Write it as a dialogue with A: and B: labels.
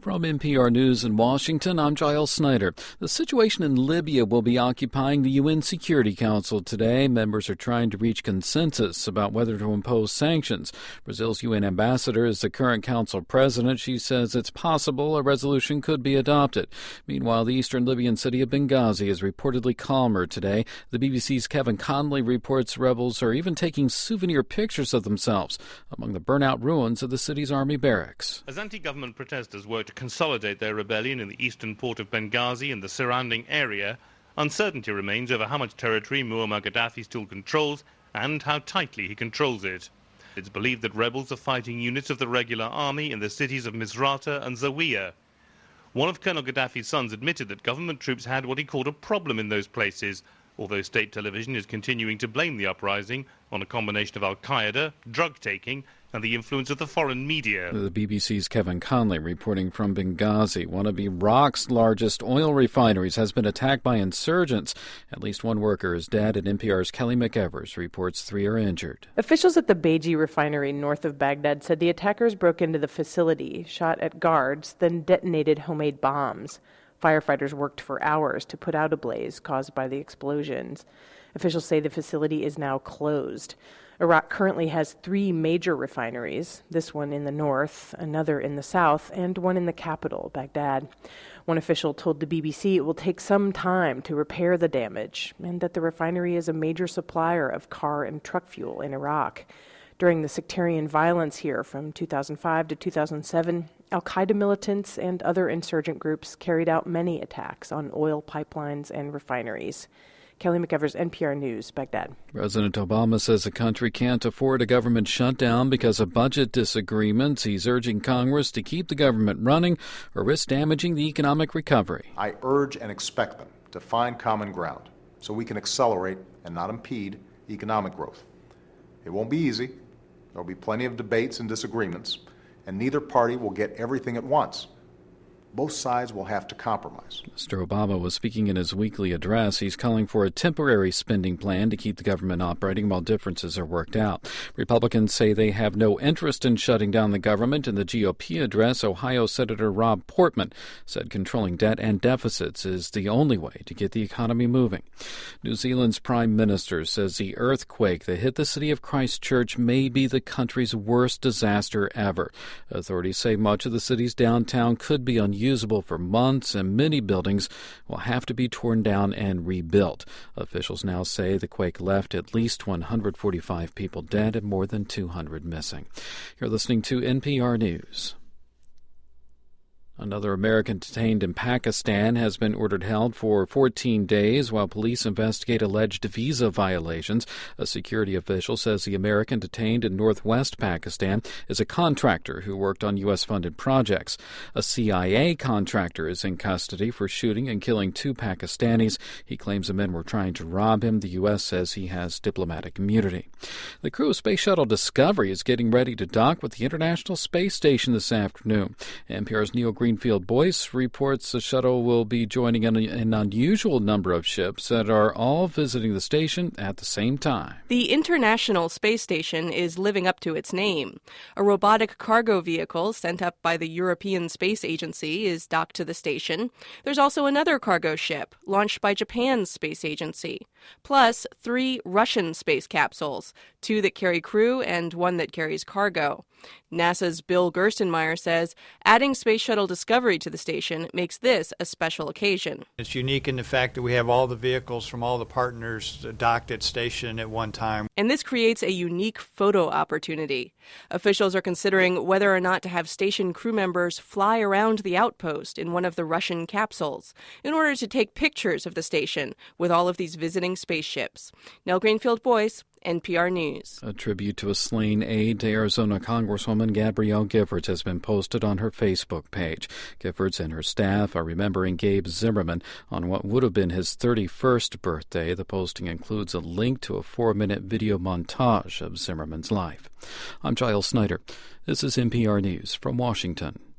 A: From NPR News in Washington, I'm Giles Snyder. The situation in Libya will be occupying the UN Security Council today. Members are trying to reach consensus about whether to impose sanctions. Brazil's UN ambassador is the current council president. She says it's possible a resolution could be adopted. Meanwhile, the eastern Libyan city of Benghazi is reportedly calmer today. The BBC's Kevin Conley reports rebels are even taking souvenir pictures of themselves among the burnout ruins of the city's army barracks.
B: As anti-government protesters work to consolidate their rebellion in the eastern port of Benghazi and the surrounding area, uncertainty remains over how much territory Muammar Gaddafi still controls and how tightly he controls it. It's believed that rebels are fighting units of the regular army in the cities of Misrata and Zawiya. One of Colonel Gaddafi's sons admitted that government troops had what he called a problem in those places, although state television is continuing to blame the uprising on a combination of al-Qaeda, drug-taking, and the influence of the foreign media.
A: The BBC's Kevin Conley reporting from Benghazi. One of Iraq's largest oil refineries has been attacked by insurgents. At least one worker is dead, and NPR's Kelly McEvers reports 3 are injured.
C: Officials at the Beji refinery north of Baghdad said the attackers broke into the facility, shot at guards, then detonated homemade bombs. Firefighters worked for hours to put out a blaze caused by the explosions. Officials say the facility is now closed. Iraq currently has 3 major refineries, this one in the north, another in the south, and one in the capital, Baghdad. One official told the BBC it will take some time to repair the damage, and that the refinery is a major supplier of car and truck fuel in Iraq. During the sectarian violence here from 2005 to 2007, al-Qaeda militants and other insurgent groups carried out many attacks on oil pipelines and refineries. Kelly McEvers, NPR News, Baghdad.
A: President Obama says the country can't afford a government shutdown because of budget disagreements. He's urging Congress to keep the government running or risk damaging the economic recovery.
D: I urge and expect them to find common ground so we can accelerate and not impede economic growth. It won't be easy. There'll be plenty of debates and disagreements, and neither party will get everything at once. Both sides will have to compromise.
A: Mr. Obama was speaking in his weekly address. He's calling for a temporary spending plan to keep the government operating while differences are worked out. Republicans say they have no interest in shutting down the government. In the GOP address, Ohio Senator Rob Portman said controlling debt and deficits is the only way to get the economy moving. New Zealand's Prime Minister says the earthquake that hit the city of Christchurch may be the country's worst disaster ever. Authorities say much of the city's downtown could be unusable for months, and many buildings will have to be torn down and rebuilt. Officials now say the quake left at least 145 people dead and more than 200 missing. You're listening to NPR News. Another American detained in Pakistan has been ordered held for 14 days while police investigate alleged visa violations. A security official says the American detained in northwest Pakistan is a contractor who worked on U.S.-funded projects. A CIA contractor is in custody for shooting and killing 2 Pakistanis. He claims the men were trying to rob him. The U.S. says he has diplomatic immunity. The crew of Space Shuttle Discovery is getting ready to dock with the International Space Station this afternoon. NPR's Neil Greenfield Boyce reports the shuttle will be joining an unusual number of ships that are all visiting the station at the same time.
E: The International Space Station is living up to its name. A robotic cargo vehicle sent up by the European Space Agency is docked to the station. There's also another cargo ship launched by Japan's space agency, plus 3 Russian space capsules, 2 that carry crew and 1 that carries cargo. NASA's Bill Gerstenmaier says adding Space Shuttle Discovery to the station makes this a special occasion.
F: It's unique in the fact that we have all the vehicles from all the partners docked at station at one time.
E: And this creates a unique photo opportunity. Officials are considering whether or not to have station crew members fly around the outpost in one of the Russian capsules in order to take pictures of the station with all of these visiting spaceships. Nell Greenfield Boyce, NPR News.
A: A tribute to a slain aide to Arizona Congresswoman Gabrielle Giffords has been posted on her Facebook page. Giffords and her staff are remembering Gabe Zimmerman on what would have been his 31st birthday. The posting includes a link to a 4-minute video montage of Zimmerman's life. I'm Giles Snyder. This is NPR News from Washington.